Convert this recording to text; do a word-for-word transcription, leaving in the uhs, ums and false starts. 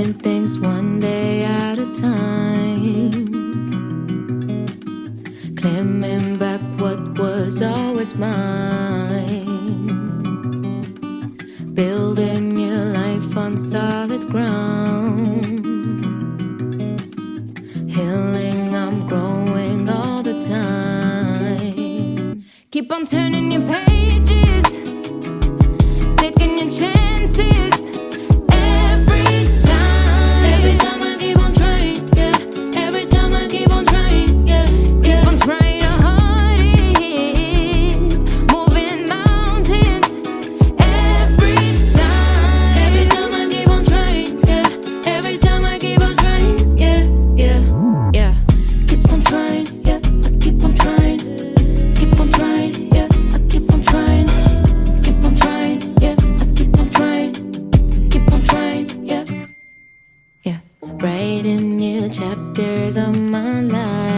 Taking things one day at a time, claiming back what was always mine, building your life on solid ground, healing, I'm growing all the time. Keep on turning your pages, taking your chances. Every time, every time I keep on trying, yeah. Every time I keep on trying, yeah. Keep on trying the hardest, moving mountains. Every time, every time I keep on trying, yeah. Every time I keep on trying, yeah, yeah, yeah. Keep on trying, yeah. I keep on trying, keep on trying, yeah. I keep on trying, keep on trying, yeah. I keep on trying, keep on trying, yeah, yeah. Writing new chapters of my life,